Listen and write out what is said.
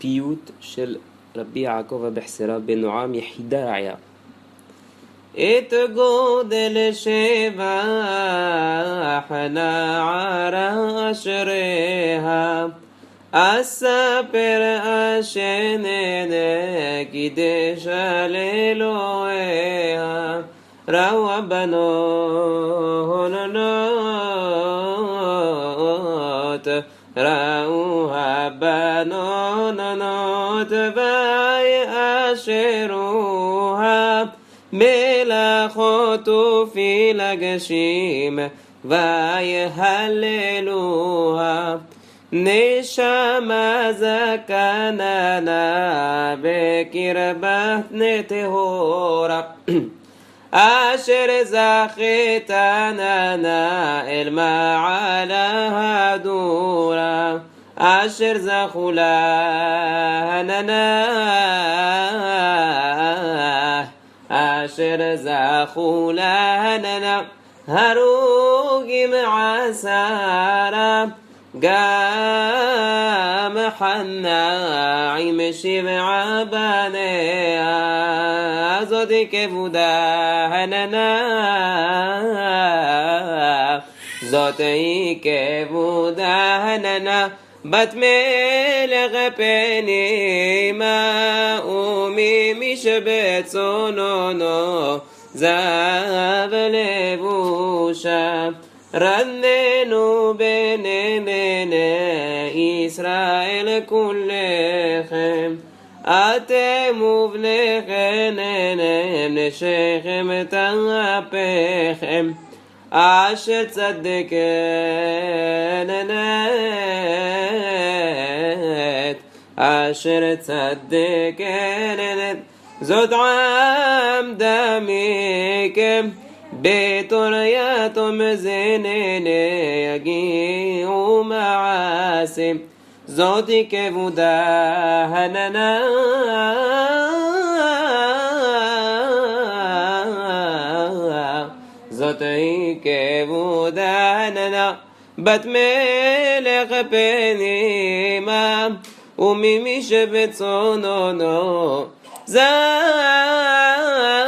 פיוט של רבי יעקב אבוחצירא בן נועם יחידה רעיה. את גודל שבח נערה אשריה, אספר אשנה קידש על אלוהיה, ראו הבנות ראו הבנות ויאשרוה, מלאכות ופילגשים ויהללוה, נשמה זקננה בקרבת טהורה, אשר זכיתננה אל מעלה הדורה, אשר זכו להננה, אשר זכו להננה, הרוגים עשרה, גם חנה עם 7 בניה, זאת כבודה הננה, זאת כבודה הננה, בת מלך פנימה וממשבץ צוננו, זהב לבושה, רננו בני ישראל כולכם, אתם ובניכם נשיכם תפכם, אשר צדקת, אשר צדקת, זאת עמדה מכם, בתור יתום זננה יגיעו מעשים, זאת כבודה הננה, זאת כבודה הננה, בת מלך פנימה וממשבץ צוננו, זהב